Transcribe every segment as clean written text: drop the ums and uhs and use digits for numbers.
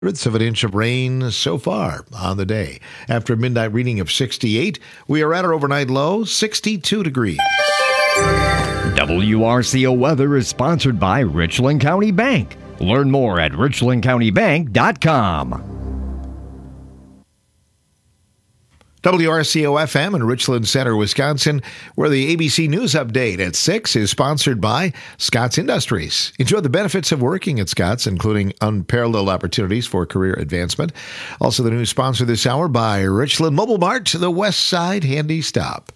Of an inch of rain so far on the day. After a midnight reading of 68, we are at our overnight low, 62 degrees. WRCO weather is sponsored by Richland County Bank. Learn more at richlandcountybank.com. WRCO FM in Richland Center, Wisconsin, where the ABC News Update at 6 is sponsored by Scott's Industries. Enjoy the benefits of working at Scott's, including unparalleled opportunities for career advancement. Also, the news sponsor this hour by Richland Mobile Mart, the West Side Handy Stop.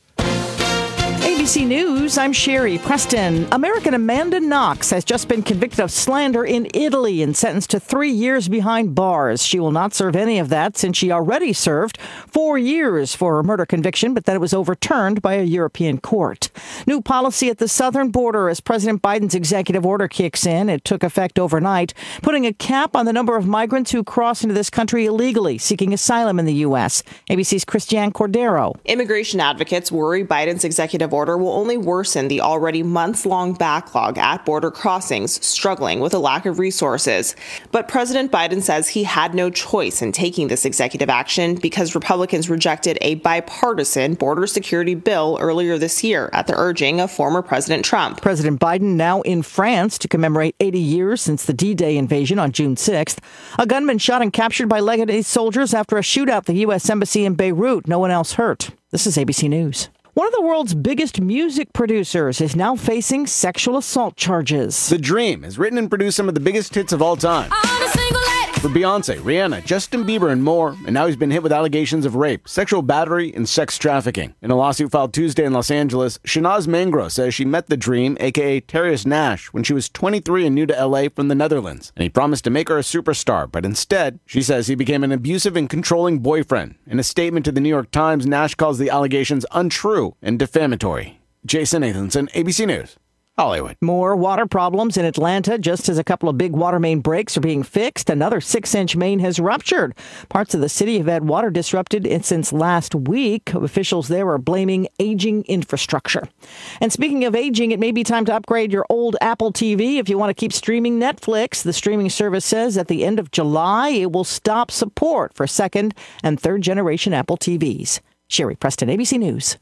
ABC News, I'm Sherry Preston. American Amanda Knox has just been convicted of slander in Italy and sentenced to 3 years behind bars. She will not serve any of that since she already served 4 years for a murder conviction, but then it was overturned by a European court. New policy at the southern border as President Biden's executive order kicks in. It took effect overnight, putting a cap on the number of migrants who cross into this country illegally, seeking asylum in the U.S. ABC's Christiane Cordero. Immigration advocates worry Biden's executive order will only worsen the already months-long backlog at border crossings, struggling with a lack of resources. But President Biden says he had no choice in taking this executive action because Republicans rejected a bipartisan border security bill earlier this year at the urging of former President Trump. President Biden now in France to commemorate 80 years since the D-Day invasion on June 6th. A gunman shot and captured by Lebanese soldiers after a shootout at the U.S. Embassy in Beirut. No one else hurt. This is ABC News. One of the world's biggest music producers is now facing sexual assault charges. The Dream has written and produced some of the biggest hits of all time. For Beyonce, Rihanna, Justin Bieber, and more, and now he's been hit with allegations of rape, sexual battery, and sex trafficking. In a lawsuit filed Tuesday in Los Angeles, Shanaz Mangro says she met the Dream, a.k.a. Terrius Nash, when she was 23 and new to L.A. from the Netherlands, and he promised to make her a superstar, but instead, she says he became an abusive and controlling boyfriend. In a statement to the New York Times, Nash calls the allegations untrue and defamatory. Jason Nathanson, ABC News. Hollywood. More water problems in Atlanta. Just as a couple of big water main breaks are being fixed, another 6-inch main has ruptured. Parts of the city have had water disrupted since last week. Officials there are blaming aging infrastructure. And speaking of aging, it may be time to upgrade your old Apple TV if you want to keep streaming Netflix. The streaming service says at the end of July, it will stop support for second and third generation Apple TVs. Sherry Preston, ABC News.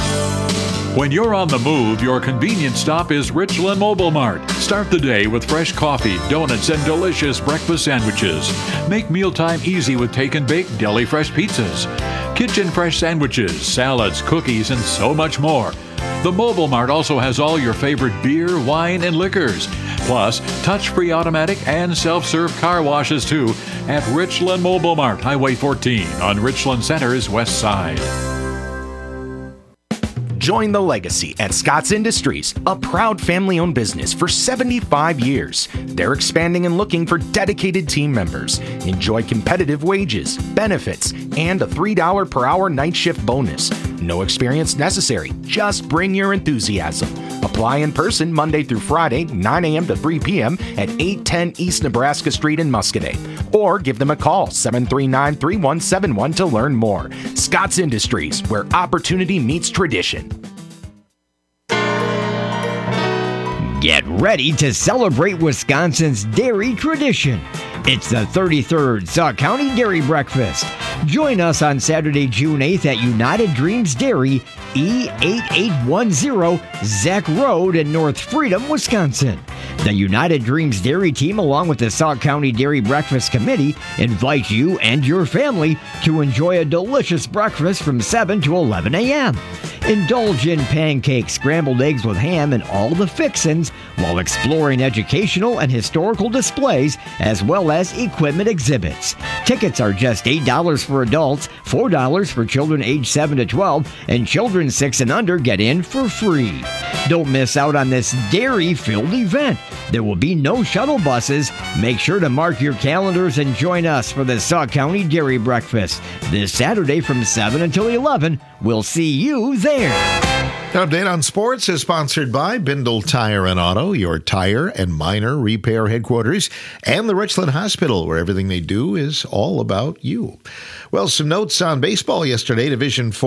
When you're on the move, your convenience stop is Richland Mobile Mart. Start the day with fresh coffee, donuts, and delicious breakfast sandwiches. Make mealtime easy with take and bake deli fresh pizzas, kitchen fresh sandwiches, salads, cookies, and so much more. The Mobile Mart also has all your favorite beer, wine, and liquors. Plus, touch-free automatic and self-serve car washes too at Richland Mobile Mart, Highway 14 on Richland Center's west side. Join the legacy at Scott's Industries, a proud family-owned business for 75 years. They're expanding and looking for dedicated team members. Enjoy competitive wages, benefits, and a $3 per hour night shift bonus. No experience necessary. Just bring your enthusiasm. Apply in person Monday through Friday, 9 a.m. to 3 p.m. at 810 East Nebraska Street in Muscoda. Or give them a call, 739-3171 to learn more. Scott's Industries, where opportunity meets tradition. Get ready to celebrate Wisconsin's dairy tradition. It's the 33rd Sauk County Dairy Breakfast. Join us on Saturday, June 8th at United Dreams Dairy, E8810 Zach Road in North Freedom, Wisconsin. The United Dreams Dairy team, along with the Sauk County Dairy Breakfast Committee, invite you and your family to enjoy a delicious breakfast from 7 to 11 a.m. Indulge in pancakes, scrambled eggs with ham, and all the fixins while exploring educational and historical displays as well as equipment exhibits. Tickets are just $8 for adults, $4 for children aged 7 to 12, and children 6 and under get in for free. Don't miss out on this dairy-filled event. There will be no shuttle buses. Make sure to mark your calendars and join us for the Sauk County Dairy Breakfast this Saturday from 7 until 11. We'll see you there. An update on sports is sponsored by Bindle Tire and Auto, your tire and minor repair headquarters, and the Richland Hospital, where everything they do is all about you. Well, some notes on baseball yesterday. Division IV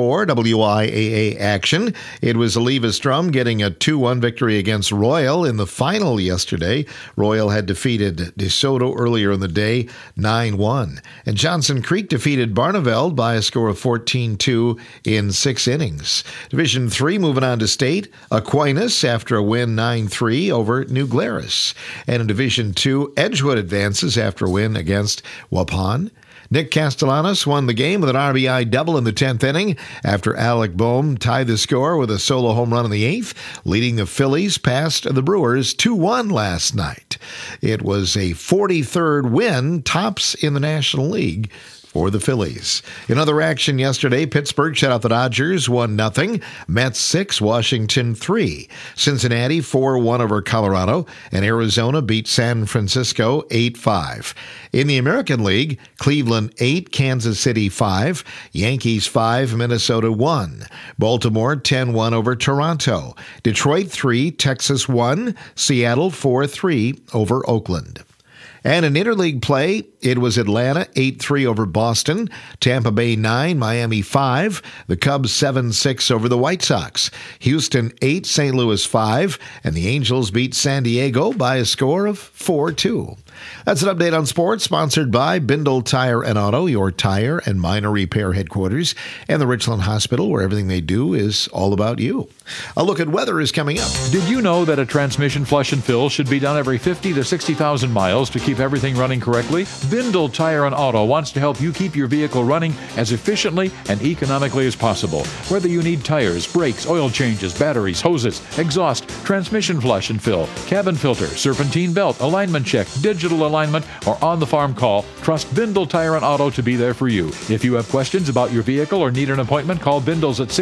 WIAA action. It was Oliva Strum getting a 2-1 victory against Royal in the final yesterday. Royal had defeated DeSoto earlier in the day, 9-1. And Johnson Creek defeated Barneveld by a score of 14-2 in 6 innings. Division III moving on to state. Aquinas after a win 9-3 over New Glarus. And in Division II, Edgewood advances after a win against Waupun. Nick Castellanos won the game with an RBI double in the 10th inning after Alec Boehm tied the score with a solo home run in the 8th, leading the Phillies past the Brewers 2-1 last night. It was a 43rd win, tops in the National League for the Phillies. In other action yesterday, Pittsburgh shut out the Dodgers 1-0, Mets 6, Washington 3. Cincinnati 4-1 over Colorado, and Arizona beat San Francisco 8-5. In the American League, Cleveland 8, Kansas City 5, Yankees 5, Minnesota 1. Baltimore 10-1 over Toronto. Detroit 3, Texas 1, Seattle 4-3 over Oakland. And in interleague play, it was Atlanta 8-3 over Boston, Tampa Bay 9, Miami 5, the Cubs 7-6 over the White Sox, Houston 8, St. Louis 5, and the Angels beat San Diego by a score of 4-2. That's an update on sports, sponsored by Bindle Tire and Auto, your tire and minor repair headquarters, and the Richland Hospital, where everything they do is all about you. A look at weather is coming up. Did you know that a transmission flush and fill should be done every 50 to 60,000 miles to keep everything running correctly? Bindle Tire and Auto wants to help you keep your vehicle running as efficiently and economically as possible. Whether you need tires, brakes, oil changes, batteries, hoses, exhaust, transmission flush and fill, cabin filter, serpentine belt, alignment check, digital alignment, or on-the-farm call, trust Bindle Tire and Auto to be there for you. If you have questions about your vehicle or need an appointment, call Bindles at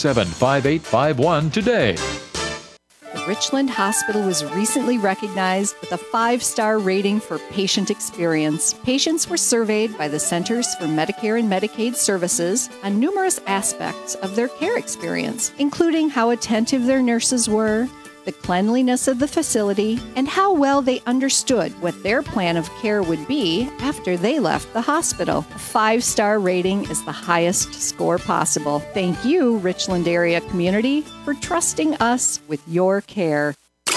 647-5851 today. The Richland Hospital was recently recognized with a 5-star rating for patient experience. Patients were surveyed by the Centers for Medicare and Medicaid Services on numerous aspects of their care experience, including how attentive their nurses were, the cleanliness of the facility, and how well they understood what their plan of care would be after they left the hospital. A 5-star rating is the highest score possible. Thank you, Richland area community, for trusting us with your care.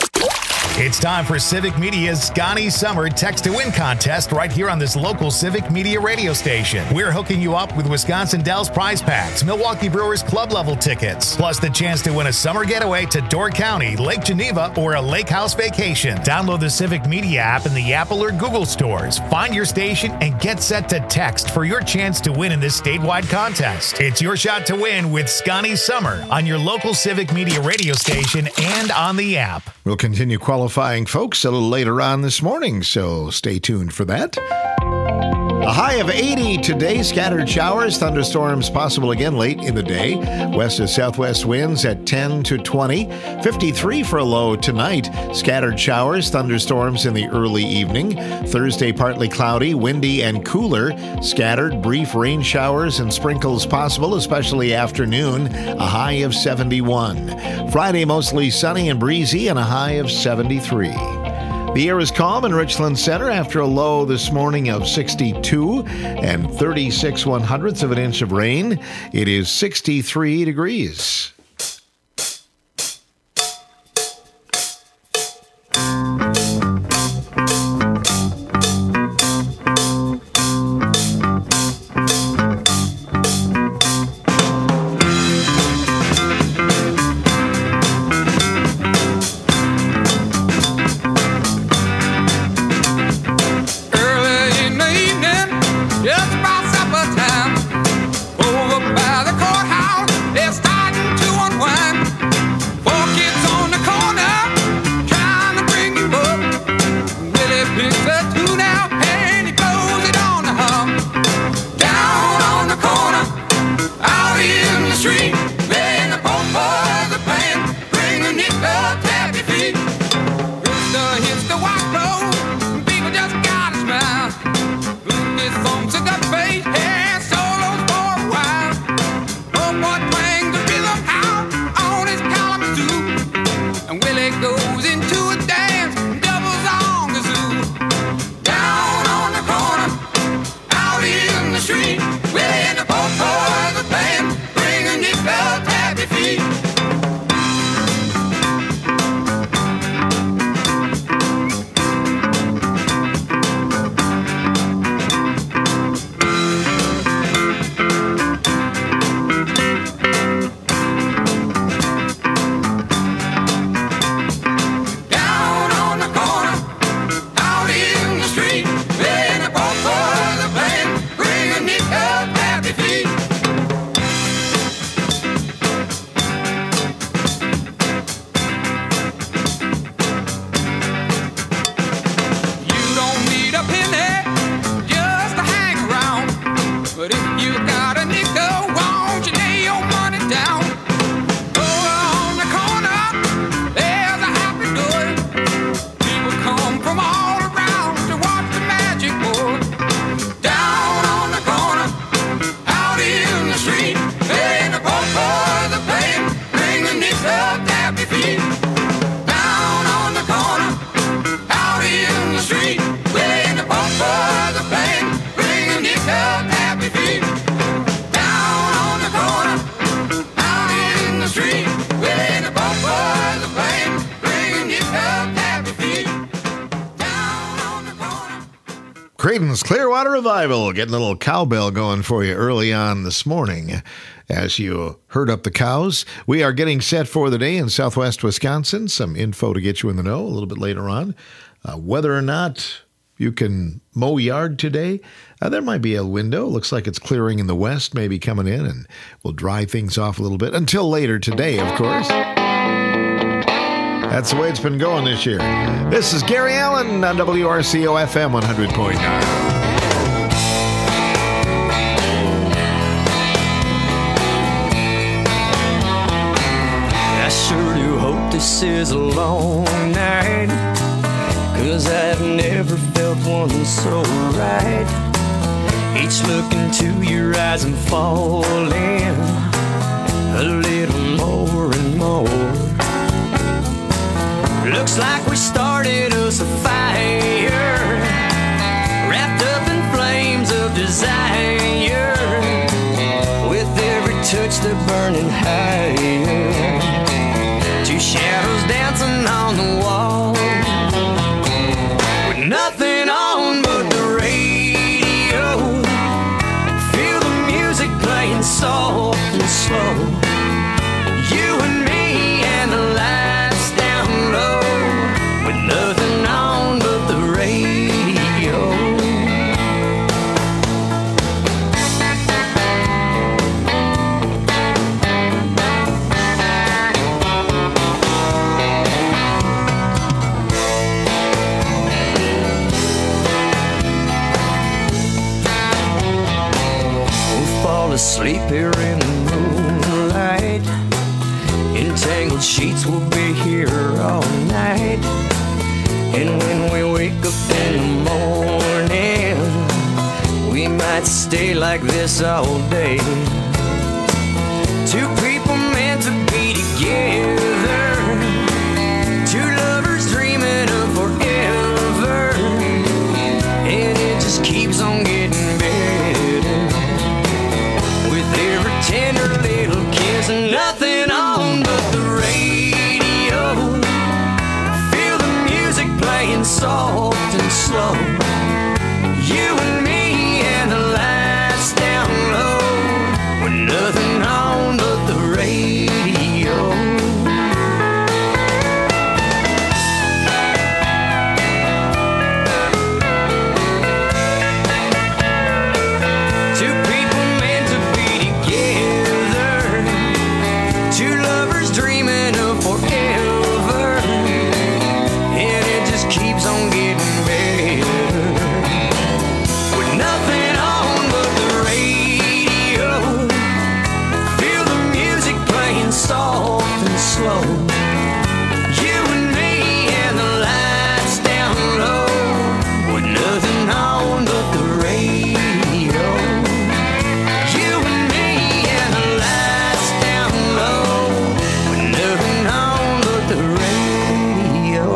It's time for Civic Media's Scotty Summer Text to Win contest right here on this local Civic Media radio station. We're hooking you up with Wisconsin Dells prize packs, Milwaukee Brewers club level tickets, plus the chance to win a summer getaway to Door County, Lake Geneva, or a lake house vacation. Download the Civic Media app in the Apple or Google stores. Find your station and get set to text for your chance to win in this statewide contest. It's your shot to win with Scotty Summer on your local Civic Media radio station and on the app. We'll continue qualifying folks a little later on this morning, so stay tuned for that. A high of 80 today. Scattered showers, thunderstorms possible again late in the day. West to southwest winds at 10 to 20. 53 for a low tonight. Scattered showers, thunderstorms in the early evening. Thursday partly cloudy, windy and cooler. Scattered brief rain showers and sprinkles possible, especially afternoon. A high of 71. Friday mostly sunny and breezy and a high of 73. The air is calm in Richland Center after a low this morning of 62 and 36/100ths of an inch of rain. It is 63 degrees. Just about supper time, over by the courthouse, they're starting to Creighton's Clearwater Revival getting a little cowbell going for you early on this morning as you herd up the cows. We are getting set for the day in southwest Wisconsin. Some info to get you in the know a little bit later on. Whether or not you can mow yard today, there might be a window. Looks like it's clearing in the west, maybe coming in, and we'll dry things off a little bit until later today, of course. That's the way it's been going this year. This is Gary Allen on WRCO FM 100.9. I sure do hope this is a long night, 'cause I've never felt one so right. Each look into your eyes and falling a little more and more. Looks like we started us a fire, wrapped up in flames of desire, with every touch they're burning higher. Two shadows dancing on the wall, with nothing on but the radio. Feel the music playing soft and slow. You and me and the lights down low, with nothing on but the radio. We'll fall asleep here in the moonlight. Entangled sheets will be here all night. And when we wake up in the morning, we might stay like this all day. Two people meant to be together, two lovers dreaming of forever, and it just keeps on getting better, with every tender little kiss and nothing on but the radio. Feel the music playing soft and slow. You and me and the lights down low, with nothing on but the radio. Two people meant to be together, two lovers dreaming of forever, and it just keeps on getting better, with nothing on but the radio. Feel the music playing soft and slow. You and me and the lights down low, with nothing on but the radio. You and me and the lights down low, with nothing on but the radio.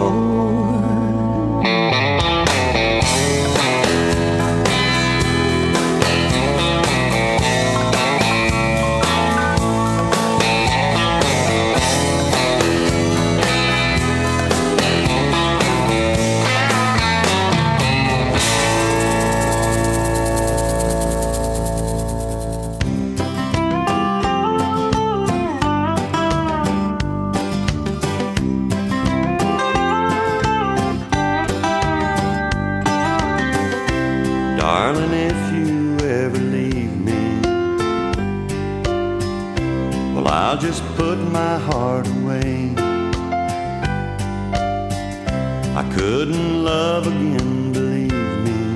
Darling, if you ever leave me, well, I'll just put my heart away. I couldn't love again, believe me.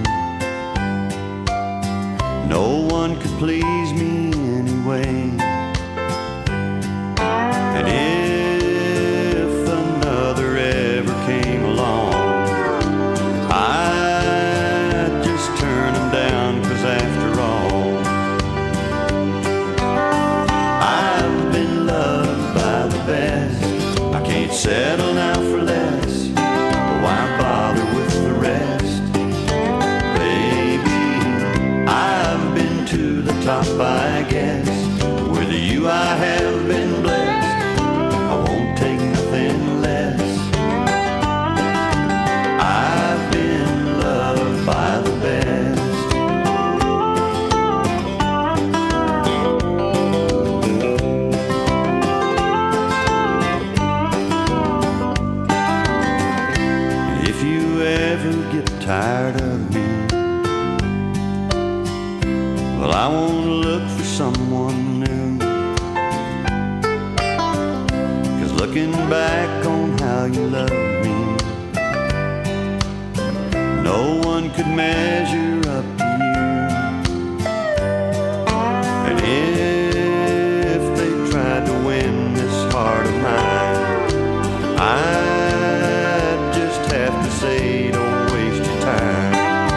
No one could please me anyway. And if another ever came along, I'd just turn them down, 'cause after all, I've been loved by the best. I can't settle now for less. Why bother with the rest? Baby, I've been to the top, I guess. With you I have been blessed. I won't take nothing less. I've been loved by the best. Well, I want to look for someone new. 'Cause looking back on how you loved me, no one could measure up to you. And if they tried to win this heart of mine, I'd just have to say, don't waste your time.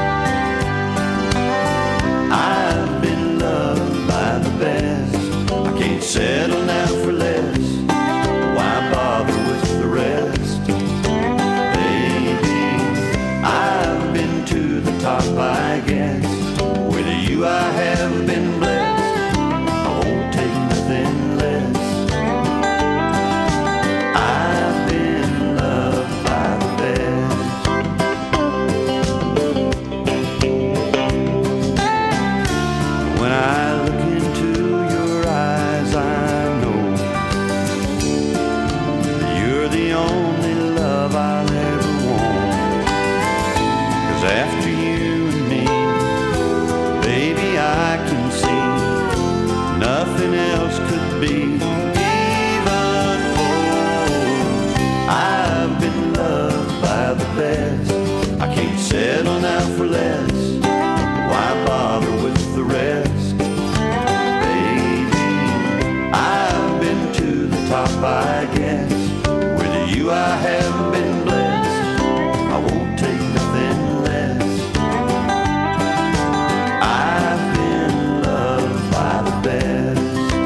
I've been loved by the best. I can't settle now for less. Why bother with the rest? Baby, I've been to the top, I guess. With you I have been blessed. I won't take nothing less. I've been loved by the best. When I look into your eyes, I know you're the only love I'll ever want. 'Cause after you and me, baby, I can see nothing else could be even close. I've been loved by the best. I can't settle now for less. Why bother with the rest? Baby, I've been to the top, I guess. With you I have been blessed. I won't take nothing less. I've been loved by the best.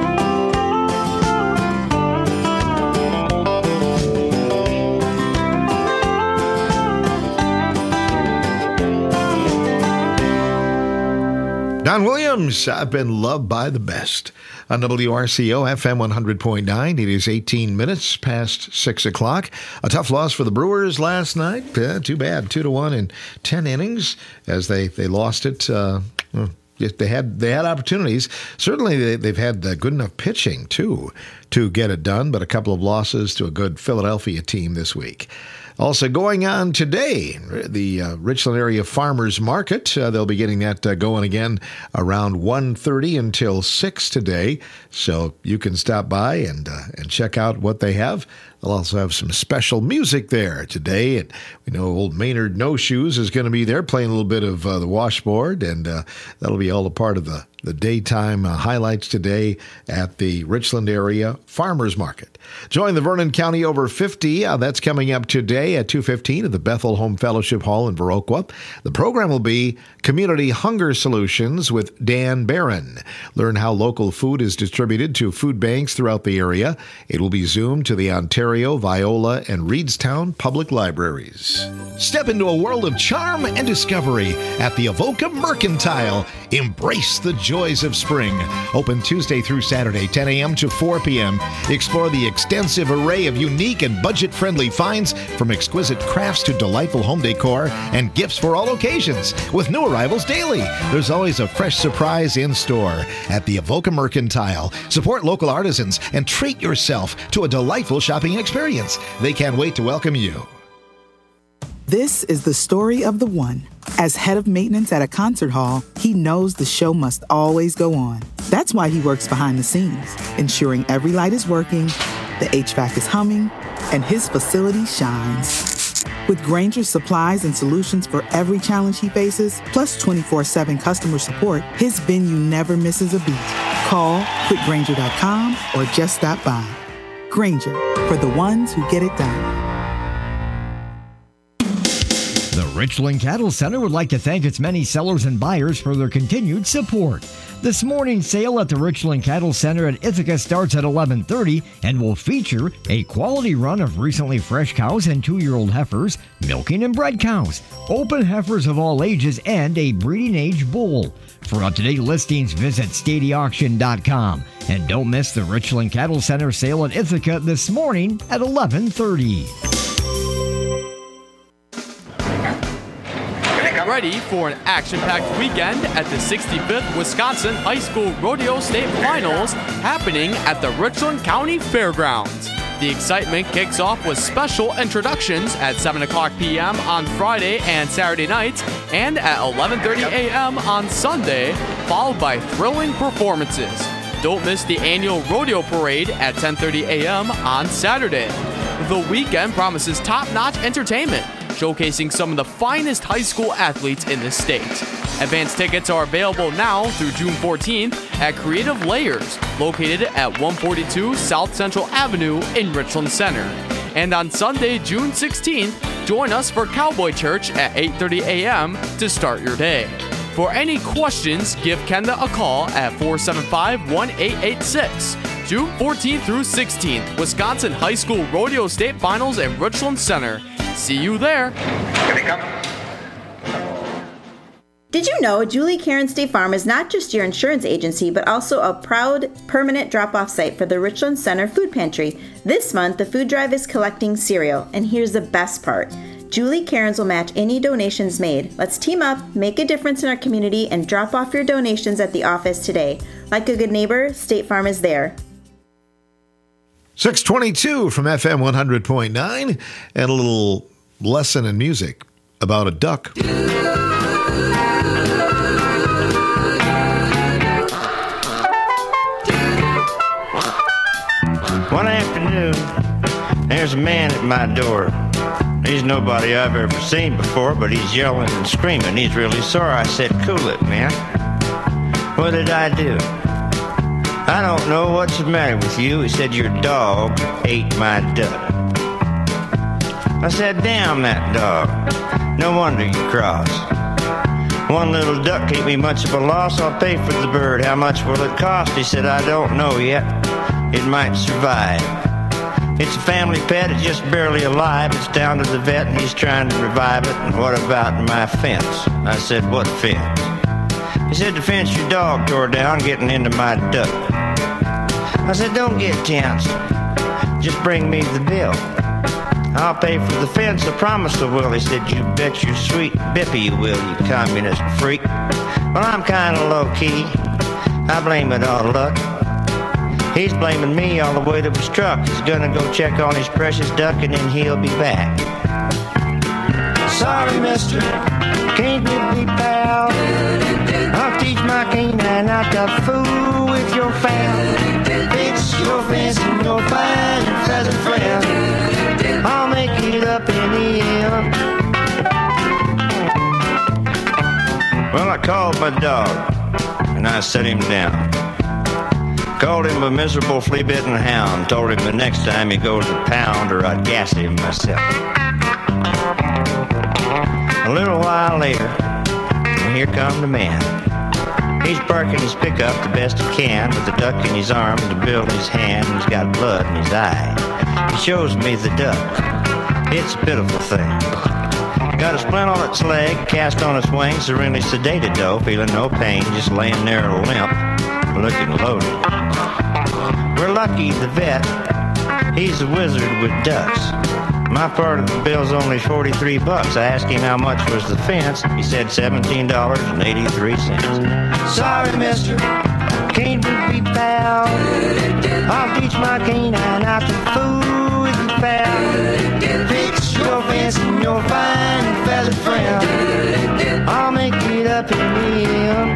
Don Williams, I've been loved by the best. On WRCO FM 100.9, it is 18 minutes past 6 o'clock. A tough loss for the Brewers last night. Too bad, 2-1 in 10 innings as they lost it. They had opportunities. Certainly they've had good enough pitching, too, to get it done, but a couple of losses to a good Philadelphia team this week. Also going on today, the Richland area farmers market. They'll be getting that going again around 1:30 until 6 today. So you can stop by and check out what they have. They'll also have some special music there today. And we know old Maynard No Shoes is going to be there playing a little bit of the washboard. And that'll be all a part of the daytime highlights today at the Richland area farmers market. Join the Vernon County Over 50. That's coming up today at 2:15 at the Bethel Home Fellowship Hall in Viroqua. The program will be Community Hunger Solutions with Dan Barron. Learn how local food is distributed to food banks throughout the area. It will be zoomed to the Ontario, Viola, and Reedstown public libraries. Step into a world of charm and discovery at the Avoca Mercantile. Embrace the joys of spring. Open Tuesday through Saturday, 10 a.m. to 4 p.m. Explore the extensive array of unique and budget-friendly finds, from exquisite crafts to delightful home decor and gifts for all occasions. With new arrivals daily, there's always a fresh surprise in store at the Avoca Mercantile. Support local artisans and treat yourself to a delightful shopping experience. They can't wait to welcome you. This is the story of the one. As head of maintenance at a concert hall, he knows the show must always go on. That's why he works behind the scenes, ensuring every light is working, the HVAC is humming, and his facility shines. With Grainger's supplies and solutions for every challenge he faces, plus 24/7 customer support, his venue never misses a beat. Call quickgrainger.com or just stop by. Grainger, for the ones who get it done. The Richland Cattle Center would like to thank its many sellers and buyers for their continued support. This morning's sale at the Richland Cattle Center at Ithaca starts at 11:30 and will feature a quality run of recently fresh cows and 2-year-old heifers, milking and bred cows, open heifers of all ages, and a breeding age bull. For up-to-date listings, visit StadyAuction.com. And don't miss the Richland Cattle Center sale at Ithaca this morning at 11:30. Ready for an action-packed weekend at the 65th Wisconsin High School Rodeo State Finals happening at the Richland County Fairgrounds. The excitement kicks off with special introductions at 7 o'clock p.m. on Friday and Saturday nights and at 11:30 a.m. on Sunday, followed by thrilling performances. Don't miss the annual rodeo parade at 10:30 a.m. on Saturday. The weekend promises top-notch entertainment, showcasing some of the finest high school athletes in the state. Advance tickets are available now through June 14th at Creative Layers, located at 142 South Central Avenue in Richland Center. And on Sunday, June 16th, join us for Cowboy Church at 8:30 a.m. to start your day. For any questions, give Kenda a call at 475-1886. June 14th through 16th, Wisconsin High School Rodeo State Finals in Richland Center. See you there. Did you know Julie Karen State Farm is not just your insurance agency, but also a proud permanent drop-off site for the Richland Center Food Pantry? This month, the food drive is collecting cereal, and here's the best part. Julie Cairns will match any donations made. Let's team up, make a difference in our community, and drop off your donations at the office today. Like a good neighbor, State Farm is there. 622 from FM 100.9, and a little lesson in music about a duck. One afternoon, there's a man at my door. He's nobody I've ever seen before, but he's yelling and screaming. He's really sore. I said, cool it, man. What did I do? I don't know what's the matter with you. He said, your dog ate my duck. I said, damn that dog. No wonder you cross. One little duck ain't me much of a loss. I'll pay for the bird. How much will it cost? He said, I don't know yet. It might survive. It's a family pet, it's just barely alive. It's down to the vet and he's trying to revive it. And what about my fence? I said, what fence? He said, the fence your dog tore down getting into my duck. I said, don't get tense. Just bring me the bill. I'll pay for the fence, I promise I will. He said, you bet your sweet bippy you will, you communist freak. Well, I'm kind of low-key. I blame it on luck. He's blaming me on the way that was struck. He's gonna go check on his precious duck and then he'll be back. Sorry, mister, can't be pal. I'll teach my canine not to fool with your fam. Fix your fence and you'll find your pleasant friend. I'll make it up in the end. Well, I called my dog and I set him down. Called him a miserable flea-bitten hound. Told him the next time he goes to pound or I'd gas him myself. A little while later, and here come the man. He's parking his pickup the best he can with the duck in his arm and the bill in his hand. He's got blood in his eye. He shows me the duck. It's a pitiful thing. Got a splint on its leg, cast on its wings, serenely sedated though, feeling no pain, just laying there limp, looking loaded. We're lucky the vet, he's a wizard with ducks. My part of the bill's only $43. I asked him how much was the fence. He said $17.83. Sorry, mister, can't be pal. I'll teach my canine not to fool with your pal. Fix your fence and you'll find a feathered friend. I'll make it up in the end.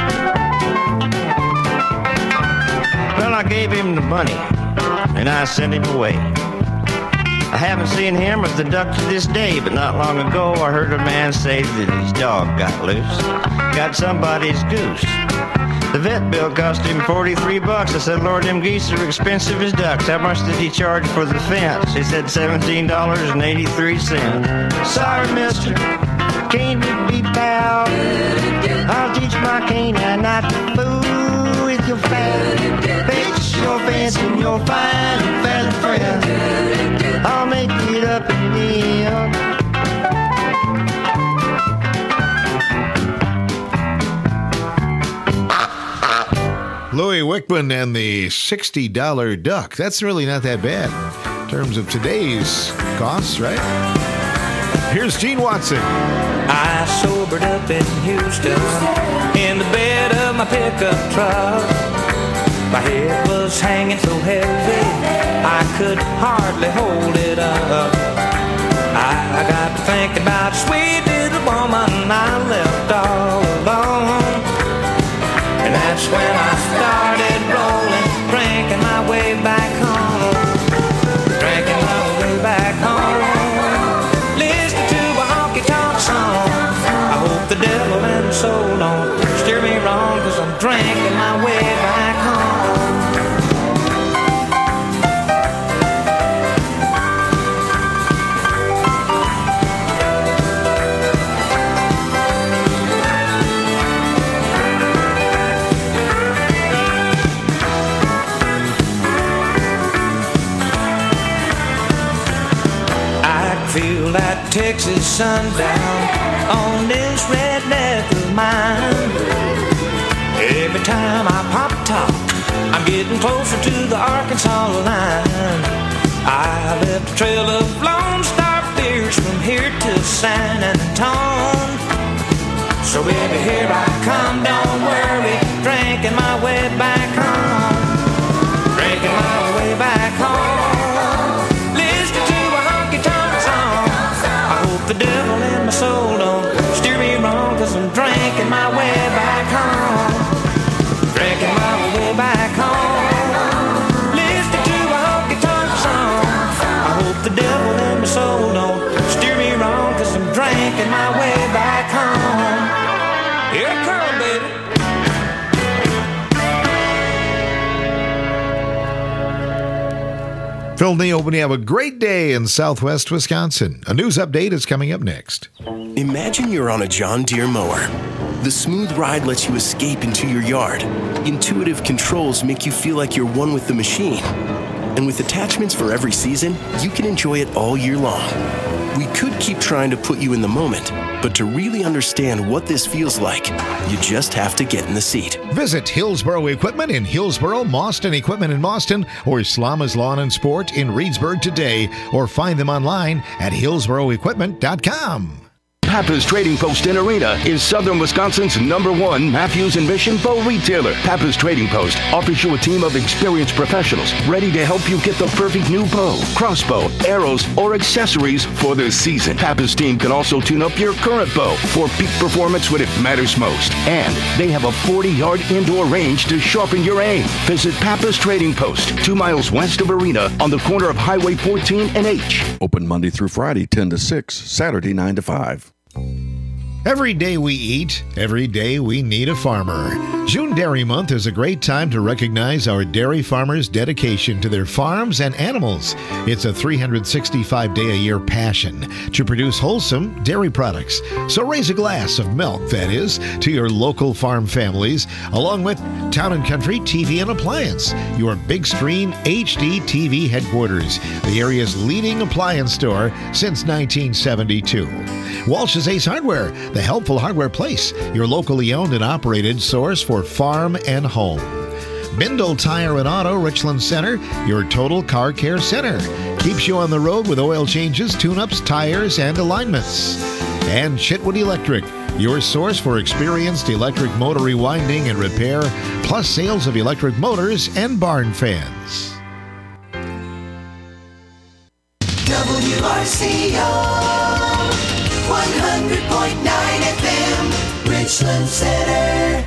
Well, I gave him the money, and I sent him away. I haven't seen him or the duck to this day, but not long ago I heard a man say that his dog got loose. Got somebody's goose. The vet bill cost him $43. I said, Lord, them geese are expensive as ducks. How much did he charge for the fence? He said $17.83. Sorry, mister, can't be pal. I'll teach my canine not to fool with your fat. Fix your fence and you'll find a feathered friend. I'll make it up in the end. Louis Wickman and the $60 duck. That's really not that bad in terms of today's costs, right? Here's Gene Watson. I sobered up in Houston in the bed of my pickup truck. My head was hanging so heavy, I could hardly hold it up. I got to thinking about a sweet little woman I left all alone. And that's when I started rolling, drinking my way back home. Drinking my way back home. Listening to a honky-tonk song. I hope the devil and the soul don't steer me wrong, 'cause I'm drinking my way back home. Feel that Texas sundown on this redneck of mine. Every time I pop top, I'm getting closer to the Arkansas line. I left a trail of Lone Star beers from here to San Antone. So baby, here I come, don't worry, drinking my way back home. Drinking my way back home. The devil in my soul don't steer me wrong, 'cause I'm drinking my way back home. Drinking my way back home. Listening to a honky-tonk song. I hope the devil in my soul don't steer me wrong, 'cause I'm drinking my way back home. Here it comes, baby. Phil Neal, hoping you have a great day in southwest Wisconsin. A news update is coming up next. Imagine you're on a John Deere mower. The smooth ride lets you escape into your yard. Intuitive controls make you feel like you're one with the machine. And with attachments for every season, you can enjoy it all year long. We could keep trying to put you in the moment, but to really understand what this feels like, you just have to get in the seat. Visit Hillsboro Equipment in Hillsboro, Mauston Equipment in Mauston, or Slama's Lawn and Sport in Reedsburg today, or find them online at hillsboroequipment.com. Pappas Trading Post in Arena is Southern Wisconsin's #1 Matthews and Mission bow retailer. Pappas Trading Post offers you a team of experienced professionals ready to help you get the perfect new bow, crossbow, arrows, or accessories for the season. Pappas team can also tune up your current bow for peak performance when it matters most. And they have a 40-yard indoor range to sharpen your aim. Visit Pappas Trading Post, 2 miles west of Arena on the corner of Highway 14 and H. Open Monday through Friday, 10 to 6, Saturday, 9 to 5. Every day we eat, every day we need a farmer. June Dairy Month is a great time to recognize our dairy farmers' dedication to their farms and animals. It's a 365-day-a-year passion to produce wholesome dairy products. So raise a glass of milk, that is, to your local farm families, along with Town & Country TV and Appliance, your Big Screen HD TV headquarters, the area's leading appliance store since 1972. Walsh's Ace Hardware, the helpful hardware place, your locally owned and operated source for farm and home. Bindle Tire and Auto, Richland Center, your total car care center. Keeps you on the road with oil changes, tune-ups, tires, and alignments. And Chitwood Electric, your source for experienced electric motor rewinding and repair, plus sales of electric motors and barn fans. WRCO 100.9 FM, Richland Center.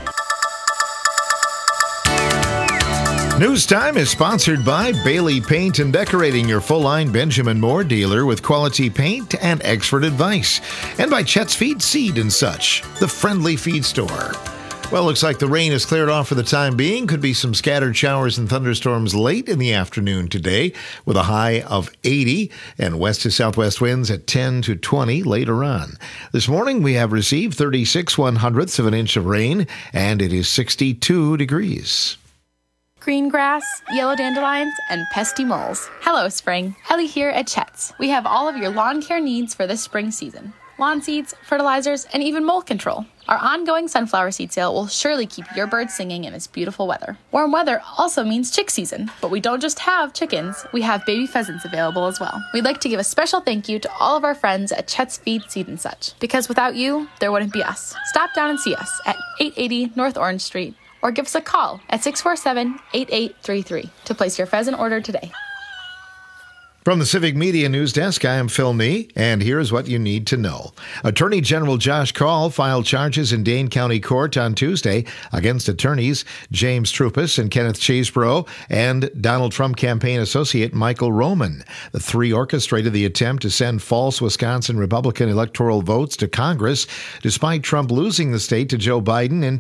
News Time is sponsored by Bailey Paint and Decorating, your full-line Benjamin Moore dealer with quality paint and expert advice. And by Chet's Feed Seed and Such, the friendly feed store. Well, looks like the rain has cleared off for the time being. Could be some scattered showers and thunderstorms late in the afternoon today with a high of 80 and west to southwest winds at 10 to 20 later on. This morning we have received 36/100ths of an inch of rain and it is 62 degrees. Green grass, yellow dandelions, and pesky moles. Hello, spring. Ellie here at Chet's. We have all of your lawn care needs for this spring season. Lawn seeds, fertilizers, and even mold control. Our ongoing sunflower seed sale will surely keep your birds singing in this beautiful weather. Warm weather also means chick season, but we don't just have chickens, we have baby pheasants available as well. We'd like to give a special thank you to all of our friends at Chet's Feed Seed and Such, because without you, there wouldn't be us. Stop down and see us at 880 North Orange Street, or give us a call at 647-8833 to place your pheasant order today. From the Civic Media News Desk, I am Phil Nee, and here's what you need to know. Attorney General Josh Kaul filed charges in Dane County Court on Tuesday against attorneys James Trupus and Kenneth Chesebro and Donald Trump campaign associate Michael Roman. The three orchestrated the attempt to send false Wisconsin Republican electoral votes to Congress, despite Trump losing the state to Joe Biden in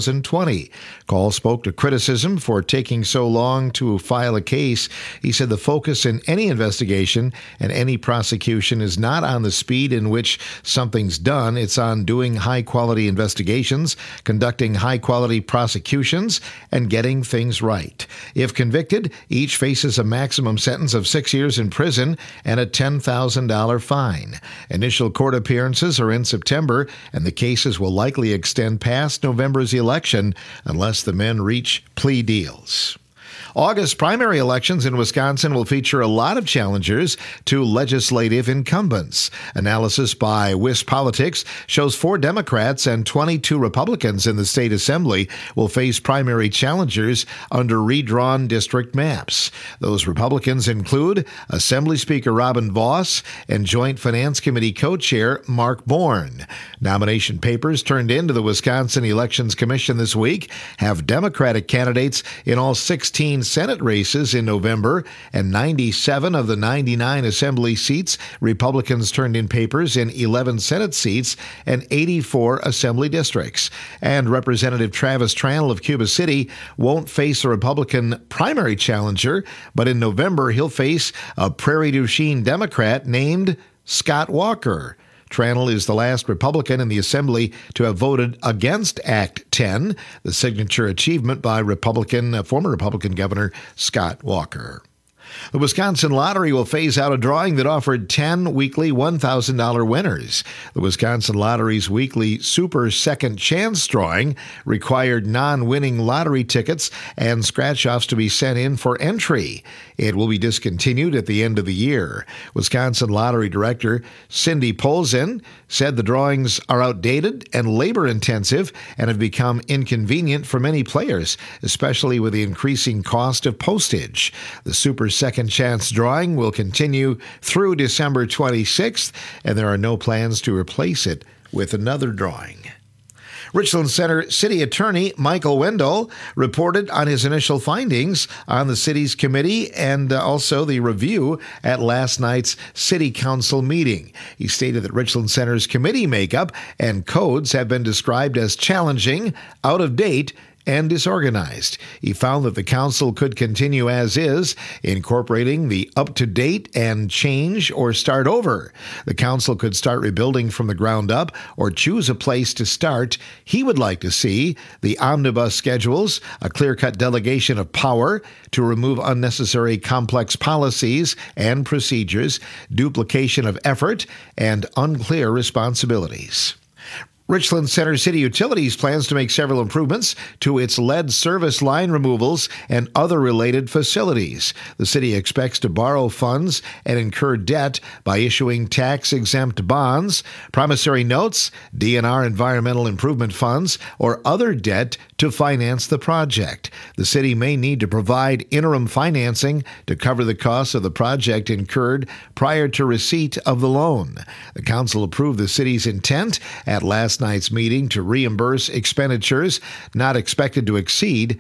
2020. Kaul spoke to criticism for taking so long to file a case. He said the focus in any investigation and any prosecution is not on the speed in which something's done. It's on doing high-quality investigations, conducting high-quality prosecutions, and getting things right. If convicted, each faces a maximum sentence of 6 years in prison and a $10,000 fine. Initial court appearances are in September, and the cases will likely extend past November's election unless the men reach plea deals. August primary elections in Wisconsin will feature a lot of challengers to legislative incumbents. Analysis by WisPolitics shows 4 Democrats and 22 Republicans in the state assembly will face primary challengers under redrawn district maps. Those Republicans include Assembly Speaker Robin Vos and Joint Finance Committee co-chair Mark Bourne. Nomination papers turned into the Wisconsin Elections Commission this week have Democratic candidates in all 16 Senate races in November, and 97 of the 99 assembly seats Republicans turned in papers in 11 Senate seats and 84 assembly districts. And Representative Travis Tranel of Cuba City won't face a Republican primary challenger, but in November he'll face a Prairie du Chien Democrat named Scott Walker. Tranel is the last Republican in the Assembly to have voted against Act 10, the signature achievement by former Republican Governor Scott Walker. The Wisconsin Lottery will phase out a drawing that offered 10 weekly $1,000 winners. The Wisconsin Lottery's weekly Super Second Chance drawing required non-winning lottery tickets and scratch-offs to be sent in for entry. It will be discontinued at the end of the year. Wisconsin Lottery Director Cindy Polzin said the drawings are outdated and labor-intensive and have become inconvenient for many players, especially with the increasing cost of postage. The Super Second Chance drawing will continue through December 26th, and there are no plans to replace it with another drawing. Richland Center City Attorney Michael Wendell reported on his initial findings on the city's committee and also the review at last night's City Council meeting. He stated that Richland Center's committee makeup and codes have been described as challenging, out of date, and disorganized. He found that the council could continue as is, incorporating the up-to-date and change or start over. The council could start rebuilding from the ground up or choose a place to start. He would like to see the omnibus schedules, a clear-cut delegation of power to remove unnecessary complex policies and procedures, duplication of effort, and unclear responsibilities. Richland Center City Utilities plans to make several improvements to its lead service line removals and other related facilities. The city expects to borrow funds and incur debt by issuing tax-exempt bonds, promissory notes, DNR environmental improvement funds, or other debt to finance the project. The city may need to provide interim financing to cover the costs of the project incurred prior to receipt of the loan. The council approved the city's intent at last night's meeting to reimburse expenditures not expected to exceed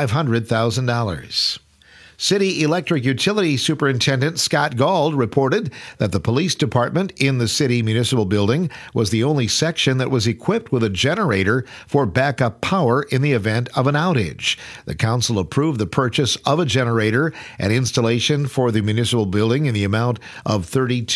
$500,000. City Electric Utility Superintendent Scott Gauld reported that the police department in the city municipal building was the only section that was equipped with a generator for backup power in the event of an outage. The council approved the purchase of a generator and installation for the municipal building in the amount of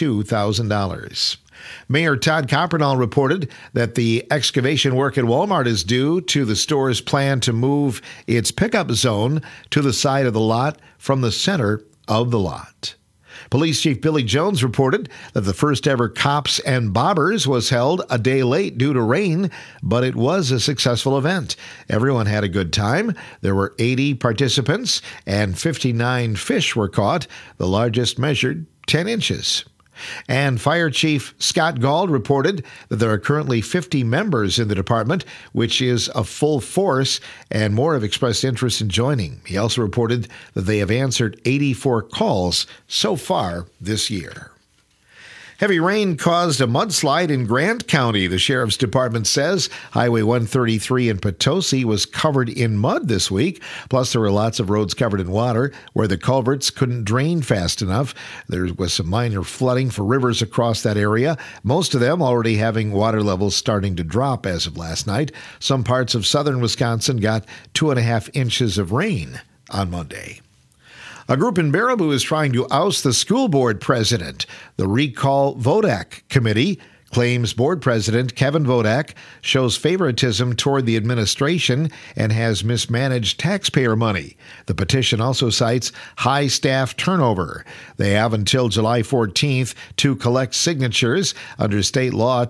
$32,000. Mayor Todd Coppernall reported that the excavation work at Walmart is due to the store's plan to move its pickup zone to the side of the lot from the center of the lot. Police Chief Billy Jones reported that the first ever Cops and Bobbers was held a day late due to rain, but it was a successful event. Everyone had a good time. There were 80 participants and 59 fish were caught. The largest measured 10 inches. And Fire Chief Scott Gauld reported that there are currently 50 members in the department, which is a full force, and more have expressed interest in joining. He also reported that they have answered 84 calls so far this year. Heavy rain caused a mudslide in Grant County, the Sheriff's Department says. Highway 133 in Potosi was covered in mud this week. Plus, there were lots of roads covered in water where the culverts couldn't drain fast enough. There was some minor flooding for rivers across that area, most of them already having water levels starting to drop as of last night. Some parts of southern Wisconsin got 2.5 inches of rain on Monday. A group in Baraboo is trying to oust the school board president. The Recall Vodak Committee claims board president Kevin Vodak shows favoritism toward the administration and has mismanaged taxpayer money. The petition also cites high staff turnover. They have until July 14th to collect signatures. Under state law,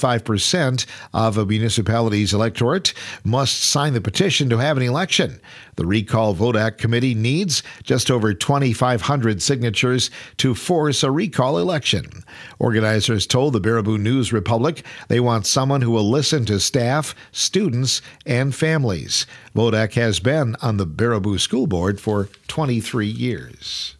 25% of a municipality's electorate must sign the petition to have an election. The Recall Vodak Committee needs just over 2,500 signatures to force a recall election. Organizers told the Baraboo News Republic they want someone who will listen to staff, students, and families. Vodak has been on the Baraboo School Board for 23 years.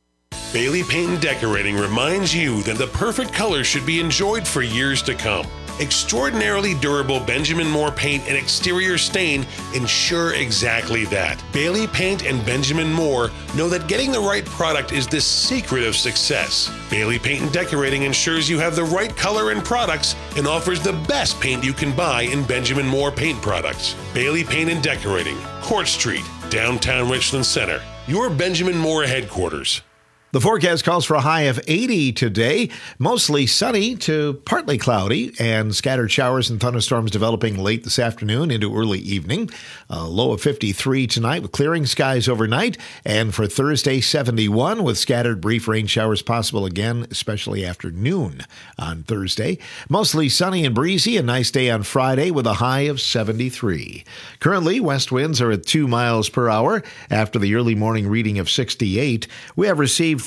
Bailey Paint and Decorating reminds you that the perfect color should be enjoyed for years to come. Extraordinarily durable Benjamin Moore paint and exterior stain ensure exactly that. Bailey Paint and Benjamin Moore know that getting the right product is the secret of success. Bailey Paint and Decorating ensures you have the right color and products and offers the best paint you can buy in Benjamin Moore paint products. Bailey Paint and Decorating, Court Street, downtown Richland Center, your Benjamin Moore headquarters. The forecast calls for a high of 80 today, mostly sunny to partly cloudy, and scattered showers and thunderstorms developing late this afternoon into early evening. A low of 53 tonight with clearing skies overnight, and for Thursday, 71 with scattered brief rain showers possible again, especially after noon on Thursday. Mostly sunny and breezy, a nice day on Friday with a high of 73. Currently, west winds are at 2 miles per hour after the early morning reading of 68. We have received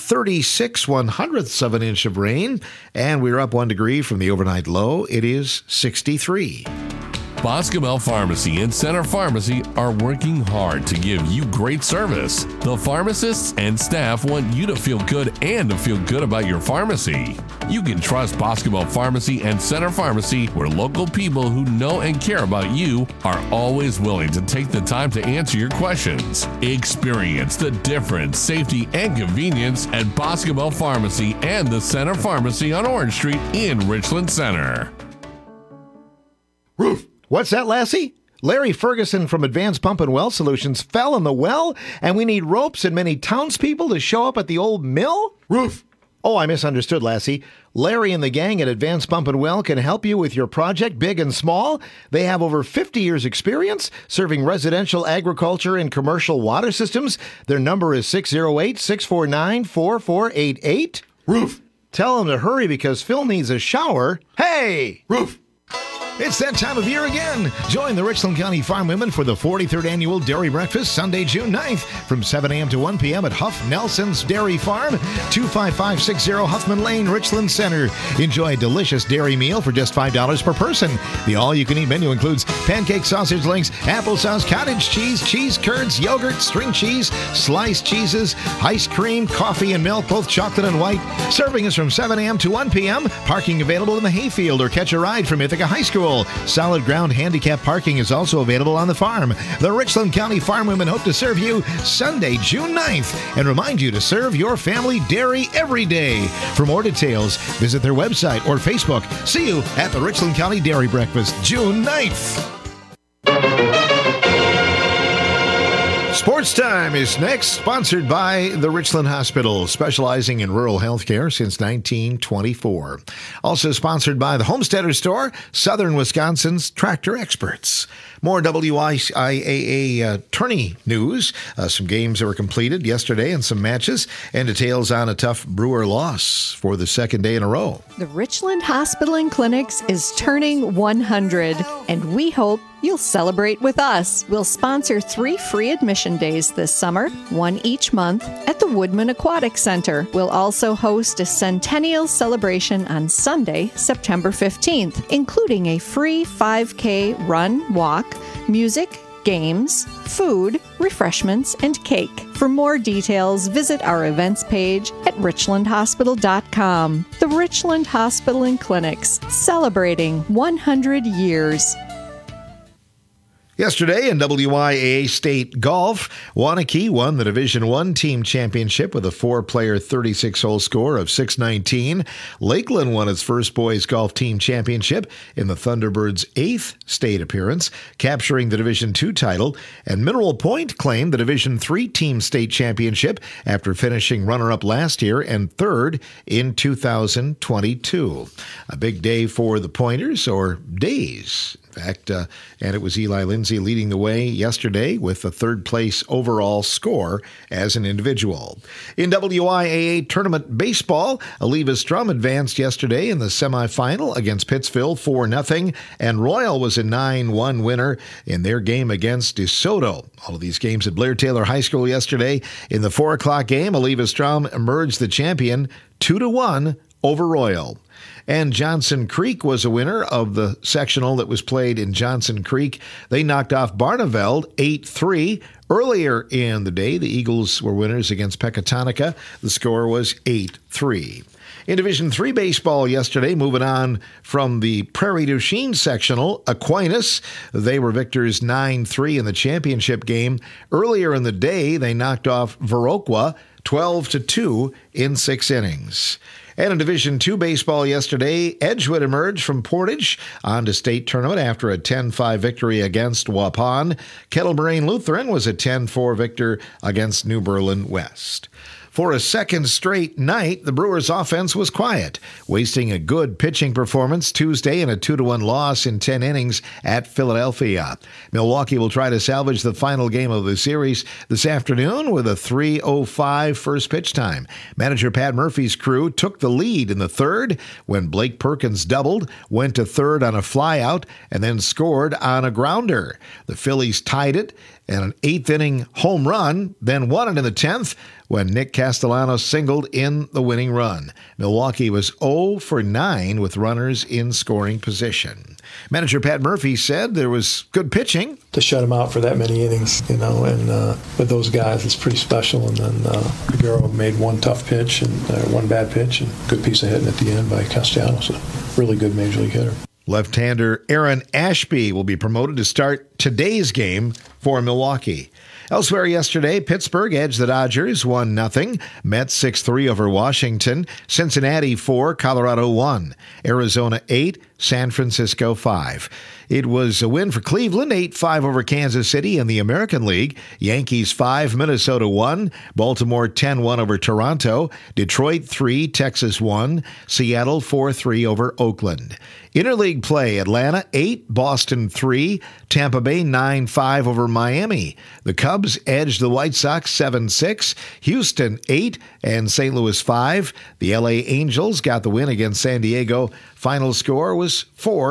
36/100ths of an inch of rain, and we're up 1 degree from the overnight low. It is 63. Boscobel Pharmacy and Center Pharmacy are working hard to give you great service. The pharmacists and staff want you to feel good and to feel good about your pharmacy. You can trust Boscobel Pharmacy and Center Pharmacy, where local people who know and care about you are always willing to take the time to answer your questions. Experience the difference, safety, and convenience at Boscobel Pharmacy and the Center Pharmacy on Orange Street in Richland Center. Roof. What's that, Lassie? Larry Ferguson from Advanced Pump and Well Solutions fell in the well, and we need ropes and many townspeople to show up at the old mill? Roof. Oh, I misunderstood, Lassie. Larry and the gang at Advanced Pump and Well can help you with your project, big and small. They have over 50 years experience serving residential, agriculture, and commercial water systems. Their number is 608-649-4488. Roof. Tell them to hurry because Phil needs a shower. Hey! Roof. It's that time of year again. Join the Richland County Farm Women for the 43rd Annual Dairy Breakfast, Sunday, June 9th, from 7 a.m. to 1 p.m. at Huff Nelson's Dairy Farm, 25560 Huffman Lane, Richland Center. Enjoy a delicious dairy meal for just $5 per person. The all-you-can-eat menu includes pancake sausage links, applesauce, cottage cheese, cheese curds, yogurt, string cheese, sliced cheeses, ice cream, coffee, and milk, both chocolate and white. Serving is from 7 a.m. to 1 p.m. Parking available in the hayfield or catch a ride from Ithaca High School. Solid ground handicap parking is also available on the farm. The Richland County Farm Women hope to serve you Sunday, June 9th, and remind you to serve your family dairy every day. For more details, visit their website or Facebook. See you at the Richland County Dairy Breakfast, June 9th. Sports Time is next, sponsored by the Richland Hospital, specializing in rural health care since 1924. Also sponsored by the Homesteader Store, Southern Wisconsin's tractor experts. More WIAA tourney news, some games that were completed yesterday and some matches, and details on a tough Brewer loss for the second day in a row. The Richland Hospital and Clinics is turning 100, and we hope You'll celebrate with us. We'll sponsor 3 free admission days this summer, 1 each month, at the Woodman Aquatic Center. We'll also host a centennial celebration on Sunday, September 15th, including a free 5K run, walk, music, games, food, refreshments, and cake. For more details, visit our events page at richlandhospital.com. The Richland Hospital and Clinics, celebrating 100 years. Yesterday in WIAA State Golf, Waunakee won the Division I Team Championship with a 4-player 36-hole score of 619. Lakeland won its first boys golf team championship in the Thunderbirds' 8th state appearance, capturing the Division II title, and Mineral Point claimed the Division III Team State Championship after finishing runner-up last year and third in 2022. A big day for the Pointers, or days. In fact, and it was Eli Lindsay leading the way yesterday with a third-place overall score as an individual. In WIAA Tournament Baseball, Aliva Strum advanced yesterday in the semifinal against Pittsville 4-0, and Royal was a 9-1 winner in their game against DeSoto. All of these games at Blair Taylor High School yesterday. In the 4 o'clock game, Aliva Strum emerged the champion 2-1 over Royal. And Johnson Creek was a winner of the sectional that was played in Johnson Creek. They knocked off Barneveld 8-3. Earlier in the day, the Eagles were winners against Pecatonica. The score was 8-3. In Division III baseball yesterday, moving on from the Prairie du Chien sectional, Aquinas, they were victors 9-3 in the championship game. Earlier in the day, they knocked off Viroqua 12-2 in 6 innings. And in Division II baseball yesterday, Edgewood emerged from Portage on to state tournament after a 10-5 victory against Waupun. Kettle Moraine Lutheran was a 10-4 victor against New Berlin West. For a second straight night, the Brewers' offense was quiet, wasting a good pitching performance Tuesday in a 2-1 loss in 10 innings at Philadelphia. Milwaukee will try to salvage the final game of the series this afternoon with a 3:05 first pitch time. Manager Pat Murphy's crew took the lead in the third when Blake Perkins doubled, went to third on a flyout, and then scored on a grounder. The Phillies tied it and an 8th-inning home run, then won it in the 10th when Nick Castellanos singled in the winning run. Milwaukee was 0 for 9 with runners in scoring position. Manager Pat Murphy said there was good pitching. To shut him out for that many innings, and with those guys, it's pretty special. And then Figueroa made one tough pitch and one bad pitch, and good piece of hitting at the end by Castellanos. A really good major league hitter. Left-hander Aaron Ashby will be promoted to start today's game for Milwaukee. Elsewhere yesterday, Pittsburgh edged the Dodgers 1-0. Mets 6-3 over Washington. Cincinnati 4, Colorado 1. Arizona 8, San Francisco 5. It was a win for Cleveland, 8-5 over Kansas City in the American League. Yankees 5, Minnesota 1. Baltimore 10-1 over Toronto. Detroit 3, Texas 1. Seattle 4-3 over Oakland. Interleague play, Atlanta 8, Boston 3. Tampa Bay 9-5 over Miami. The Cubs edged the White Sox 7-6. Houston 8 and St. Louis 5. The LA Angels got the win against San Diego. Final score was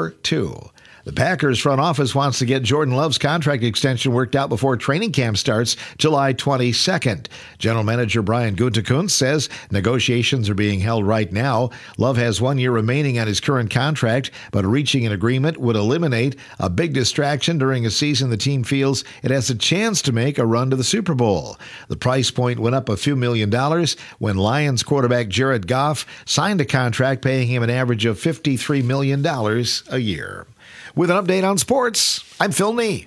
4-2. The Packers front office wants to get Jordan Love's contract extension worked out before training camp starts July 22nd. General Manager Brian Gutekunst says negotiations are being held right now. Love has 1 year remaining on his current contract, but reaching an agreement would eliminate a big distraction during a season the team feels it has a chance to make a run to the Super Bowl. The price point went up a few $1 million when Lions quarterback Jared Goff signed a contract paying him an average of $53 million a year. With an update on sports, I'm Phil Nee.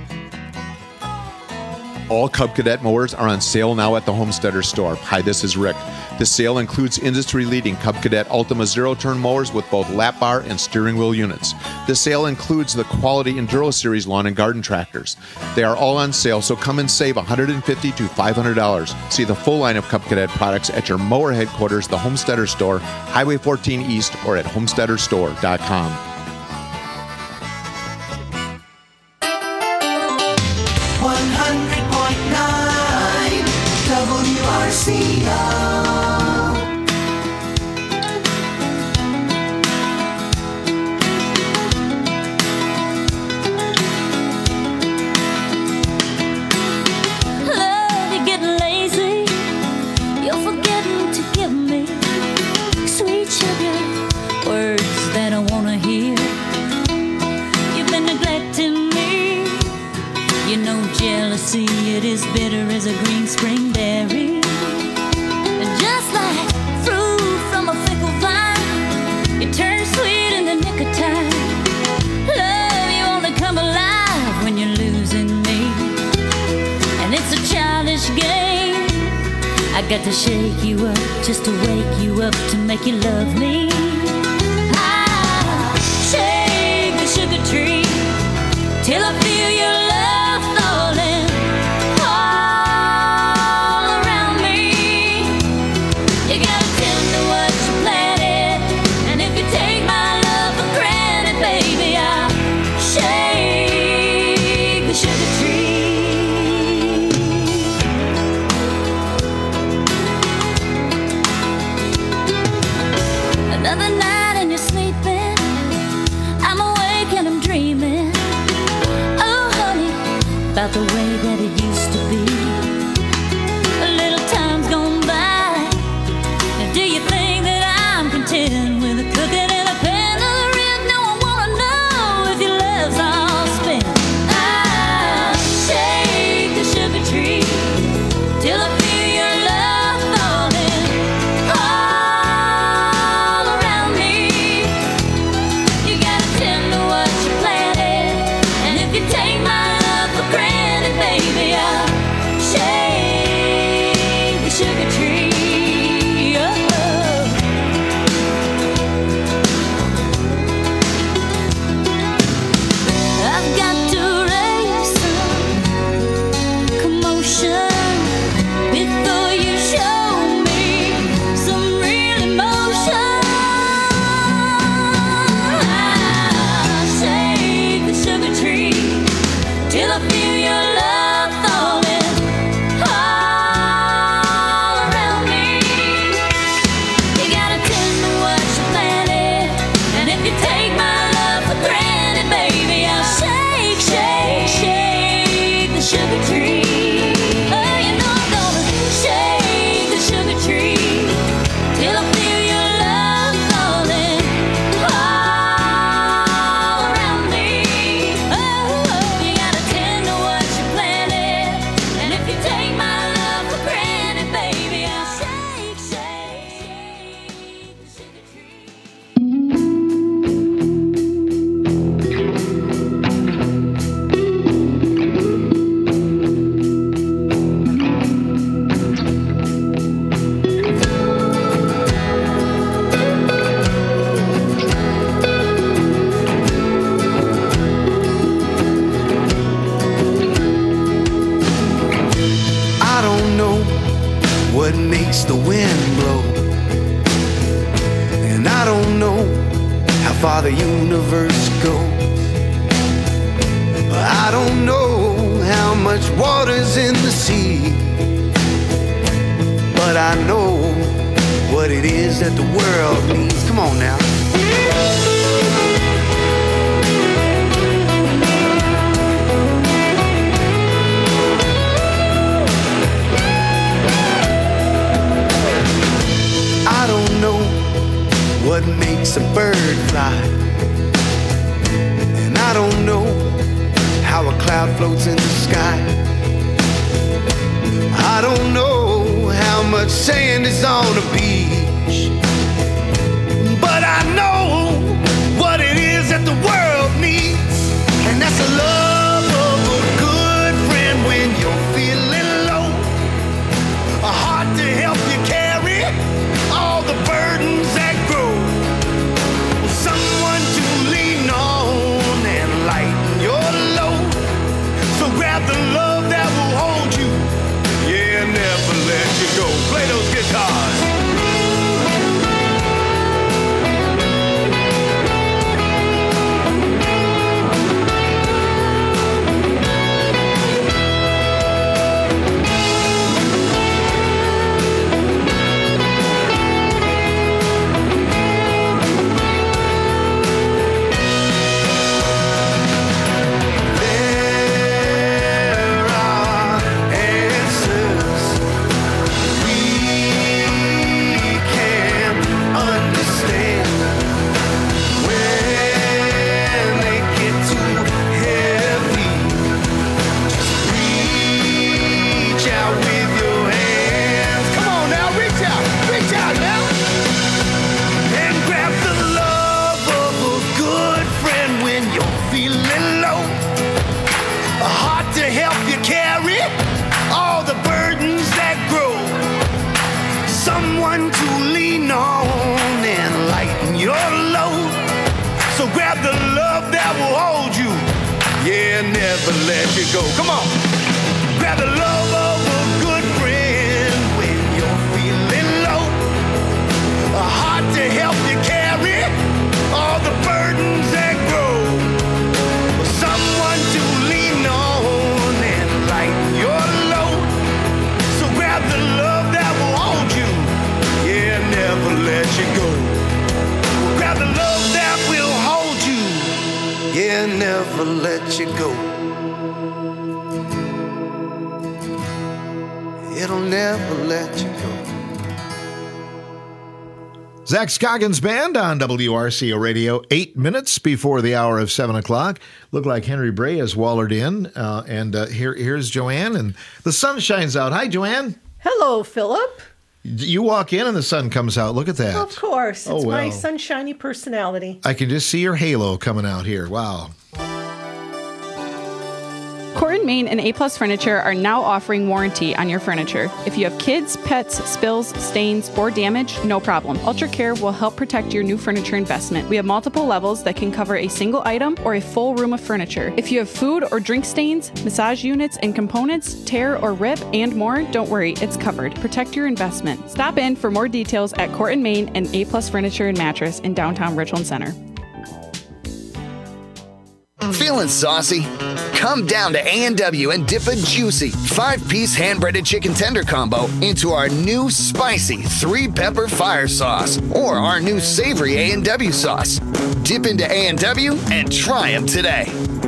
All Cub Cadet mowers are on sale now at the Homesteader store. Hi, this is Rick. The sale includes industry-leading Cub Cadet Ultima zero-turn mowers with both lap bar and steering wheel units. The sale includes the quality Enduro Series lawn and garden tractors. They are all on sale, so come and save $150 to $500. See the full line of Cub Cadet products at your mower headquarters, the Homesteader store, Highway 14 East, or at homesteaderstore.com. 100.9 WRCO. jealousy, it is bitter as a green spring berry. And just like fruit from a fickle vine, it turns sweet in the nick of time. Love, you only come alive when you're losing me. And it's a childish game. I got to shake you up just to wake you up to make you love me. I shake the sugar tree till I feel your love falling all around me. You gotta tend to what you planted, and if you take my love for granted, baby, I'll shake the sugar tree. Another night and you're sleeping, I'm awake and I'm dreaming, oh honey, about the way that it used to be. A little time's gone by, and do you think that I'm content with a cooking in a pan of the rib? No, I wanna know if your love's all spent. I'll shake the sugar tree till I feel your love falling all around me. You gotta tend to what you planted, and if you take my love for granted, baby, I'll shake the sugar tree. Oh. I've got to raise some commotion before you show me some real emotion. I'll shake the sugar tree till I feel your love falling all around me. You gotta tend to what you planted, and if you take my love for granted, baby, I'll shake, shake, shake the sugar tree. Oh, you know I'm gonna shake the sugar tree till I feel your love falling all around me. Oh, you gotta tend to what you planted, and if you take my love for granted, baby, I'll shake, shake, shake the sugar tree. I don't know what makes the wind blow, and I don't know how far the universe goes. I don't know how much water's in the sea, but I know what it is that the world needs. Come on now. I don't know what makes a bird fly, and I don't know how a cloud floats in the sky. I don't know how much sand is on a beach, but I know what it is that the world needs, and that's the love of a good friend when you're feeling low, a heart to help you carry all the burdens that grow, someone to lean on and lighten your load. So grab the love that will hold you, yeah, never let you go. Play those guitars. never let you go. Come on. Grab the love of a good friend when you're feeling low. A heart to help you carry all the burdens that grow. Someone to lean on and lighten your load. So grab the love that will hold you, yeah, never let you go. Grab the love that will hold you, yeah, never let you go. It'll never let you go. Zach Scoggins Band on WRCO Radio, 8 minutes before the hour of 7 o'clock. Looked like Henry Bray has wallered in, and here's Joanne, and the sun shines out. Hi, Joanne. Hello, Philip. You walk in and the sun comes out. Look at that. Of course. It's Oh, my well. sunshiny personality. I can just see your halo coming out here. Wow. Corton Main and A-Plus Furniture are now offering warranty on your furniture. If you have kids, pets, spills, stains, or damage, no problem. Ultra Care will help protect your new furniture investment. We have multiple levels that can cover a single item or a full room of furniture. If you have food or drink stains, massage units and components, tear or rip, and more, don't worry, it's covered. Protect your investment. Stop in for more details at Corton Main and A-Plus Furniture and Mattress in downtown Richland Center. Feeling saucy? Come down to A&W and dip a juicy 5-piece hand-breaded chicken tender combo into our new spicy 3-pepper fire sauce or our new savory A&W sauce. Dip into A&W and try them today.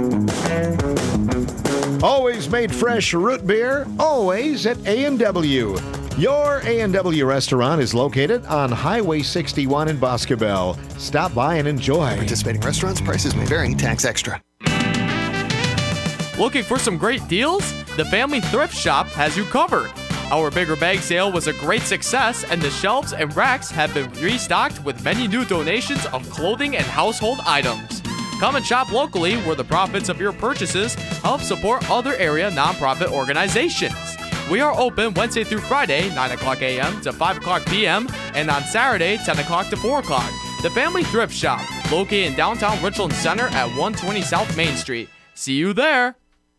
Always made fresh root beer, always at A&W. Your A&W restaurant is located on Highway 61 in Boscobel. Stop by and enjoy. Participating restaurants, prices may vary, tax extra. Looking for some great deals? The Family Thrift Shop has you covered. Our bigger bag sale was a great success, and the shelves and racks have been restocked with many new donations of clothing and household items. Come and shop locally, where the profits of your purchases help support other area nonprofit organizations. We are open Wednesday through Friday, 9 o'clock a.m. to 5 o'clock p.m., and on Saturday, 10 o'clock to 4 o'clock. The Family Thrift Shop, located in downtown Richland Center at 120 South Main Street. See you there!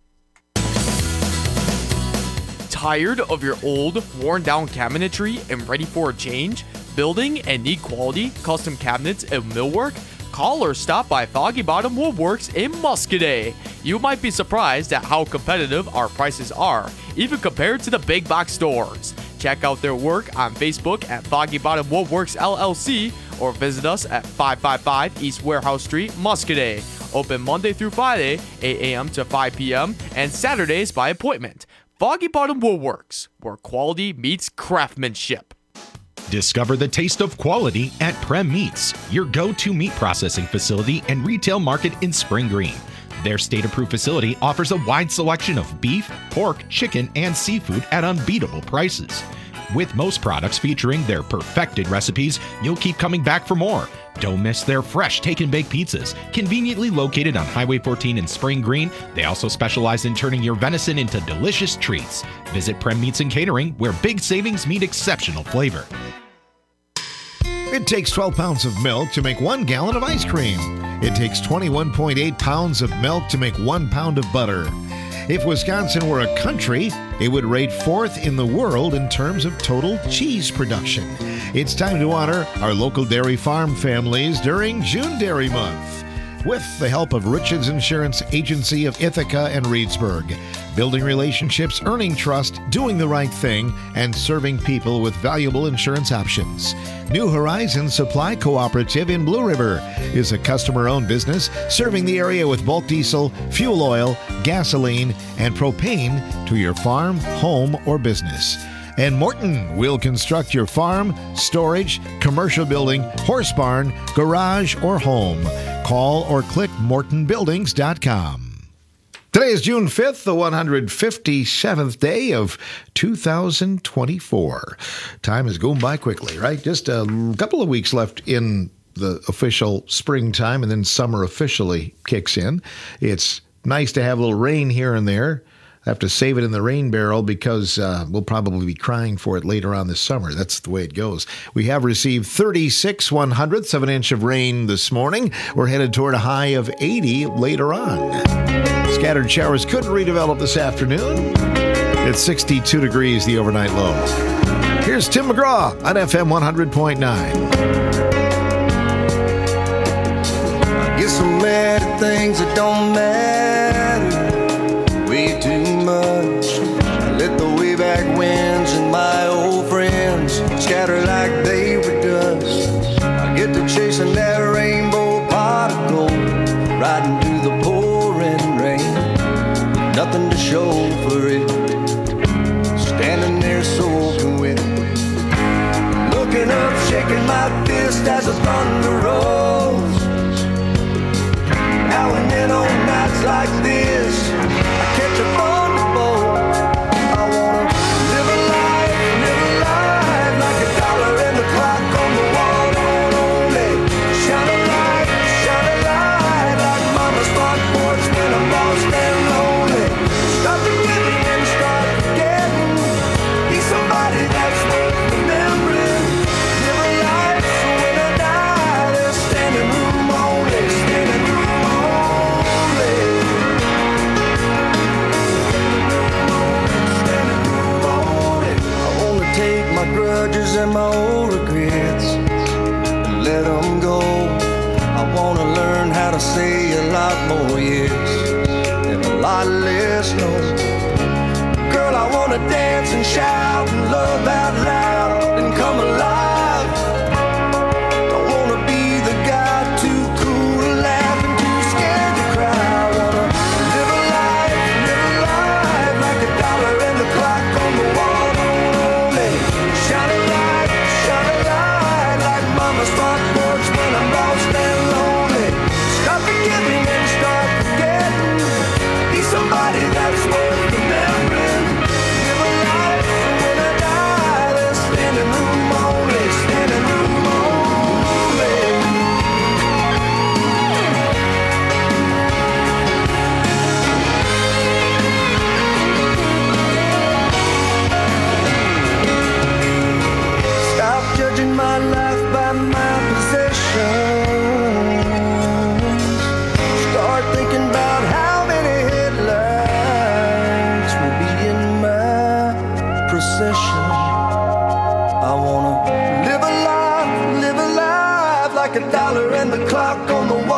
Tired of your old, worn-down cabinetry and ready for a change? Building and need quality, custom cabinets and millwork? Call or stop by Foggy Bottom Woodworks in Muscadet. You might be surprised at how competitive our prices are, even compared to the big box stores. Check out their work on Facebook at Foggy Bottom Woodworks LLC or visit us at 555 East Warehouse Street, Muscadet. Open Monday through Friday, 8 a.m. to 5 p.m. and Saturdays by appointment. Foggy Bottom Woodworks, where quality meets craftsmanship. Discover the taste of quality at Prem Meats, your go-to meat processing facility and retail market in Spring Green. Their state-approved facility offers a wide selection of beef, pork, chicken, and seafood at unbeatable prices. With most products featuring their perfected recipes, you'll keep coming back for more. Don't miss their fresh take-and-bake pizzas, conveniently located on Highway 14 in Spring Green. They also specialize in turning your venison into delicious treats. Visit Prem Meats and Catering, where big savings meet exceptional flavor. It takes 12 pounds of milk to make 1 gallon of ice cream. It takes 21.8 pounds of milk to make 1 pound of butter. If Wisconsin were a country, it would rate 4th in the world in terms of total cheese production. It's time to honor our local dairy farm families during June Dairy Month. With the help of Richards Insurance Agency of Ithaca and Reedsburg, building relationships, earning trust, doing the right thing, and serving people with valuable insurance options. New Horizon Supply Cooperative in Blue River is a customer-owned business serving the area with bulk diesel, fuel oil, gasoline, and propane to your farm, home, or business. And Morton will construct your farm, storage, commercial building, horse barn, garage, or home. Call or click mortonbuildings.com. Today is June 5th, the 157th day of 2024. Time is going by quickly, right? Just a couple of weeks left in the official springtime, and then summer officially kicks in. It's nice to have a little rain here and there. have to save it in the rain barrel because we'll probably be crying for it later on this summer. That's the way it goes. We have received 36 1/100ths of an inch of rain this morning. We're headed toward a high of 80 later on. Scattered showers could redevelop this afternoon. It's 62 degrees, the overnight low. Here's Tim McGraw on FM 100.9. I guess I'm mad at things that don't matter way too much. I let the way back winds and my old friends scatter like they were dust. I get to chasing that rainbow pot of gold, riding through the pouring rain. Nothing to show for it, standing there soaking wet. Looking up, shaking my fist as the thunder rolls. Now and then on nights like this, I catch a thunderbolt. I wanna live a life like a dollar in the clock on the wall. Don't only shine a light like mama's front porch when I'm lost and lonely. Stop forgiving and start forgetting. Be somebody that's worth remembering. Live a life so when I die, there's standing room only, standing room only. Standing room only. I wanna take my grudges and my old regrets and let them go. I wanna learn how to say a lot more yes and a lot less no. Girl, I wanna dance and shout and love out loud and come alive. Don't wanna be the guy too cool to laugh and too scared to cry. I wanna live a life like a dollar in the clock on the wall. Only shine a light like mama's front porch when I'm lost and lonely. Stop forgiving and start forgetting. Be somebody that's worth remembering. Live a life so when I die, there's standing room only, standing room only. Stop judging my life by my possessions. Start thinking about how many headlights will be in my procession. I wanna live a life like a dollar in the clock on the wall.